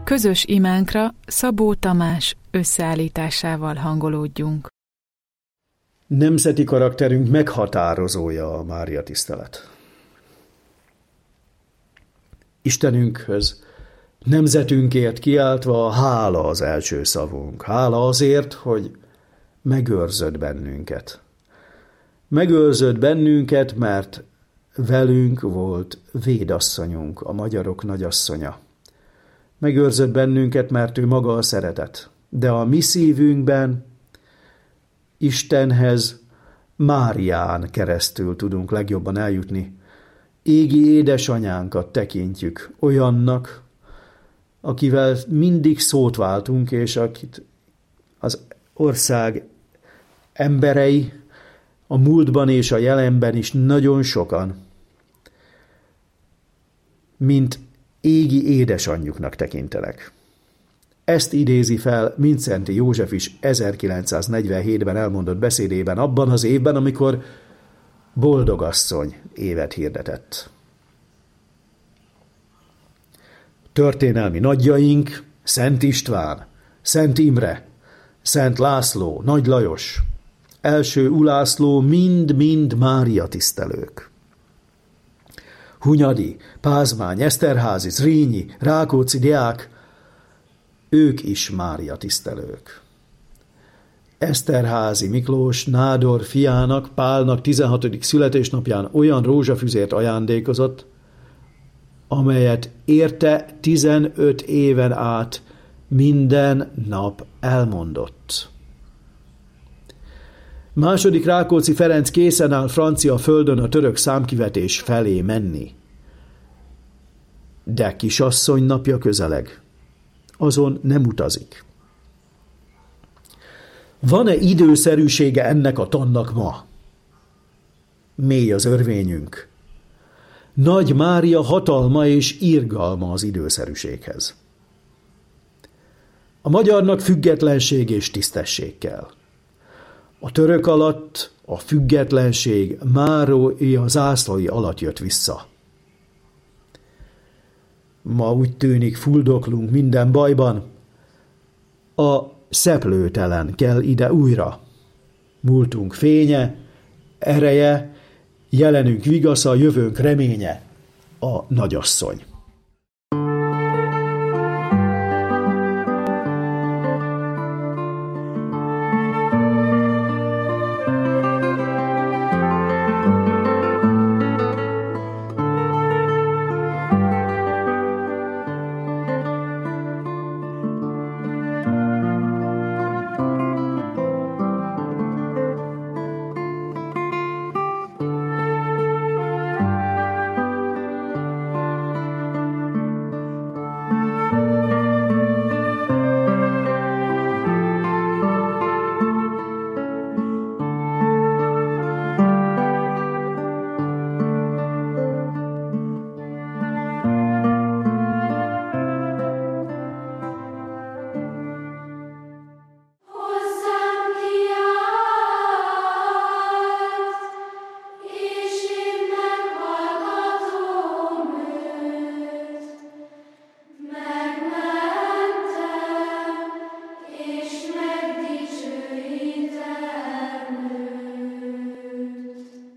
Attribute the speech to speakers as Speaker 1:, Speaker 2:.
Speaker 1: Közös imánkra Szabó Tamás összeállításával hangolódjunk.
Speaker 2: Nemzeti karakterünk meghatározója a Mária tisztelet. Istenünkhöz, nemzetünkért kiáltva hála az első szavunk. Hála azért, hogy megőrzött bennünket. Megőrzött bennünket, mert velünk volt védasszonyunk, a magyarok nagyasszonya. Megőrzött bennünket, mert ő maga a szeretet. De a mi szívünkben Istenhez Márián keresztül tudunk legjobban eljutni. Égi édesanyánkat tekintjük olyannak, akivel mindig szót váltunk, és akit az ország emberei a múltban és a jelenben is nagyon sokan, mint égi édesanyjuknak tekintenek. Ezt idézi fel Mindszenty József is 1947-ben elmondott beszédében, abban az évben, amikor Boldogasszony évet hirdetett. Történelmi nagyjaink Szent István, Szent Imre, Szent László, Nagy Lajos, első Ulászló mind-mind Mária tisztelők. Hunyadi, Pázmány, Eszterházy, Zrínyi, Rákóczi Deák, ők is Mária tisztelők. Eszterházy Miklós nádor fiának, Pálnak 16. születésnapján olyan rózsafüzért ajándékozott, amelyet érte 15 éven át minden nap elmondott. Második Rákóczi Ferenc készen áll francia földön a török számkivetés felé menni. De kisasszony napja közeleg. Azon nem utazik. Van-e időszerűsége ennek a tannak ma? Mély az örvényünk. Nagy Mária hatalma és irgalma az időszerűséghez. A magyarnak függetlenség és tisztesség kell. A török alatt a függetlenség Mária zászlói alatt jött vissza. Ma úgy tűnik, fuldoklunk minden bajban. A szeplőtelen kell ide újra. Múltunk fénye, ereje, jelenünk vigasza, jövőnk reménye, a nagyasszony.